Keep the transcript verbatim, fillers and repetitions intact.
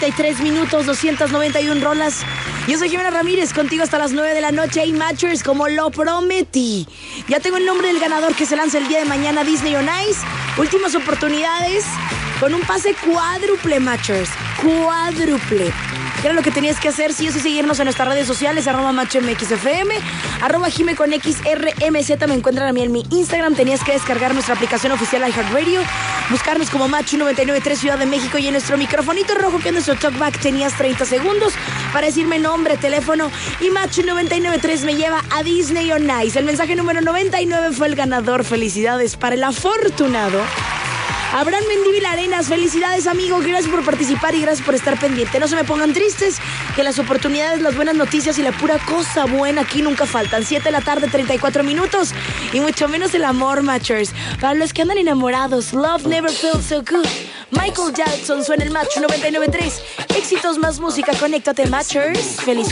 tres minutos, doscientas noventa y una rolas. Yo soy Jimena Ramírez, contigo hasta las nueve de la noche. Y Matchers, como lo prometí, ya tengo el nombre del ganador que se lanza el día de mañana a Disney on Ice. Últimas oportunidades con un pase cuádruple, Matchers. Cuádruple. ¿Qué era lo que tenías que hacer? Sí o sí, seguirnos en nuestras redes sociales, arroba MatchMXFM, arroba Jime con X R M Z. Me encuentran a mí en mi Instagram. Tenías que descargar nuestra aplicación oficial iHeartRadio, buscarnos como Match noventa y nueve punto tres Ciudad de México, y en nuestro microfonito rojo, que es nuestro talkback, tenías treinta segundos para decirme nombre, teléfono, y Match noventa y nueve punto tres me lleva a Disney on Ice. El mensaje número noventa y nueve fue el ganador. Felicidades para el afortunado Abraham Mendívil Arenas. Felicidades, amigo, gracias por participar y gracias por estar pendiente. No se me pongan tristes, que las oportunidades, las buenas noticias y la pura cosa buena aquí nunca faltan. siete de la tarde, treinta y cuatro minutos, y mucho menos el amor, Matchers. Para los que andan enamorados, Love Never Felt So Good, Michael Jackson suena el Match noventa y nueve punto tres. Éxitos más música, conéctate, Matchers. Feliz